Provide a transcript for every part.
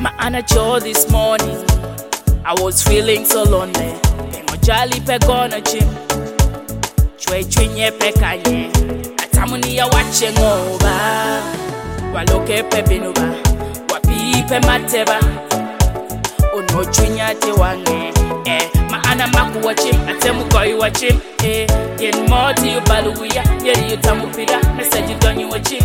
Maana Joe this morning, I was feeling so lonely. Pengo jali pe gona chim, chwe chwinye pe kanye. Atamuni ya wache ngoba, waloke pe binuba, wapi pe mateba. Ono chwinya te wange, maana maku wachim, atemu koi wachim. Yen moti yu baluya, yeri yu tamupira, message yu donyi wachim.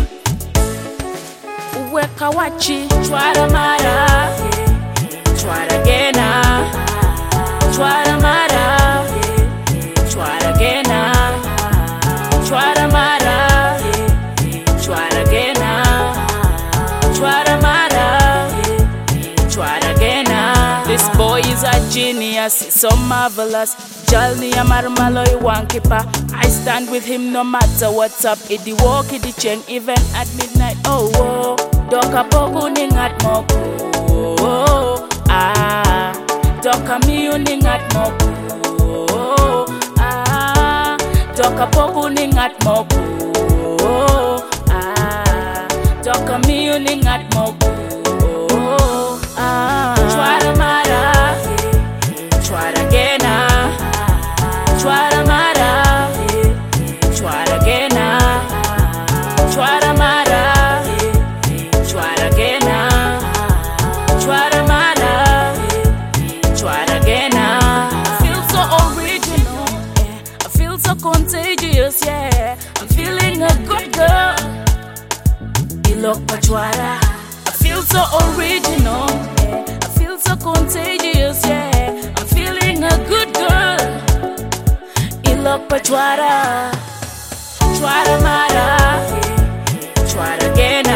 Weka wachi, chwara mara, chwara gena, chwara mara, chwara gena, chwara mara, chwara gena, chwara mara, chwara gena. This boy is a genius, he's so marvelous. Jalni amarmaloy wankipa. I stand with him no matter what's up. Idi walk, idi cheng, even at midnight. Oh, oh. Doka pogu ningat moku. Oh, ah. Doka miu ningat moku. Oh, ah. Doka pogu ningat moku. Oh, ah. Doka miu ningat moku. Oh, ah. Chwara mara, chwara gena. Chwara mara, chwara gena, chwara mara, chwara gena, chwara mara, chwara gena. I feel so original, I feel so contagious, yeah. I'm feeling a good girl. Ilok pa chwara. I feel so original, I feel so contagious, yeah. I'm feeling a good girl. Ilok pa chwara, chwara mara, chwara gena.